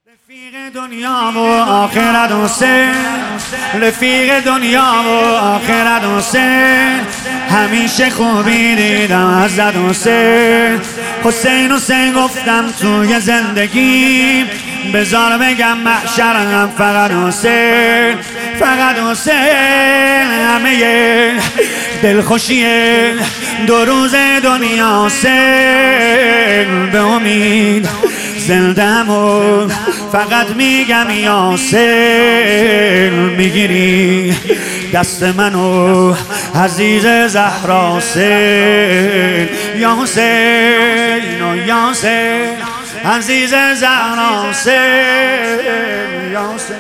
رفیق دنیا و آخرت حسین، رفیق دنیا و آخرت حسین، همیشه خوبی دیدم ازت حسین. حسین حسین گفتم توی زندگی، بذار بگم محشرم فقط حسین، فقط حسین. همه دلخوشی دو روز دنیا حسین، به امید زندم و فقط میگم یاسین. میگیری دست منو عزیز زهرا حسین، یا حسین و یاسین، عزیز زهرا حسین، یا حسین،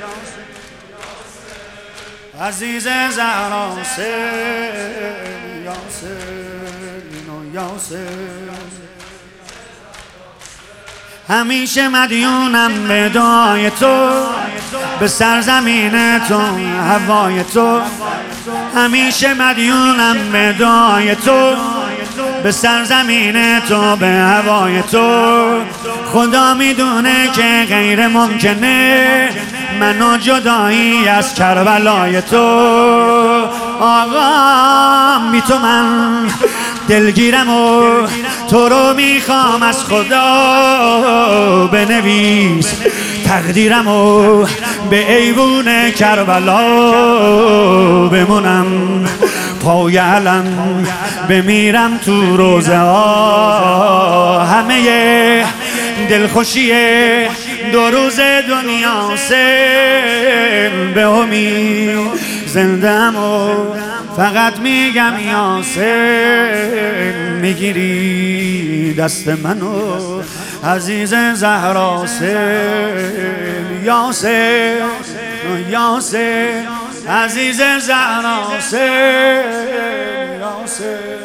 عزیز زهرا حسین، یا حسین و یاسین. همیشه مدیونم به دعای تو، به سرزمین تو هوای تو. همیشه مدیونم به دعای تو، به سرزمین تو به هوای تو. خدا میدونه که غیر ممکنه منو جدایی از کربلای تو. آقا بی تو من دلگیرم و تو رو میخوام از خدا. بنویس تقدیرم و به ایوون کربلا بمونم، پای علم بمیرم تو روزه ها. همه دلخوشی دو روز دنیا حسین، به امید زندم و فقط میگم یاسین. میگیری دست منو عزیز زهرا حسین، یاسین یاسین، عزیز زهرا حسین، یاسین.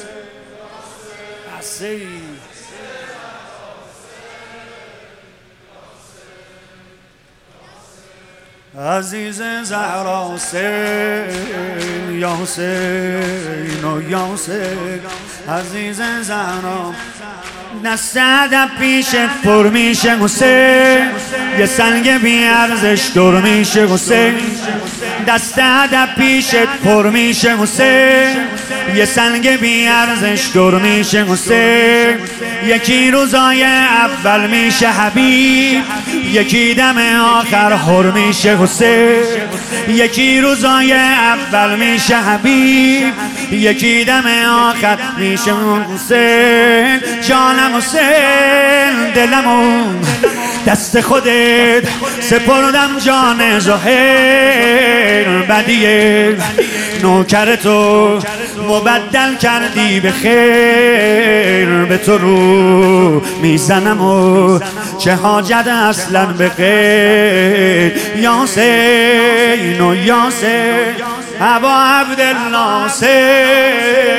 عزیز زهرا حسین، یا حسین و یاسین، عزیز زهرا. دست ادب پیشت پر میشه حسین، یه سنگ بی ارزش دور میشه حسین. دست ادب پیشت پر میشه حسین، یه سنگ بی ارزش دور میشه حسین. یکی روزای اول میشه حبیب، یکی دم آخر حر میشه حسین. یکی روزای اول میشه حبیب، یکی دم آخر میشه حسین. جانم حسین، دلمون دست خودت سپردم جان زهیر. بدیه نوکر تو مبدل کردی به خیر. به تو رو میزنم و چه حاجت اصلا به غیر. یاسین و یاسین، ابا عبدالناصر،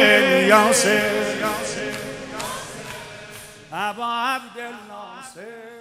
یاسین، ابا عبدالناصر.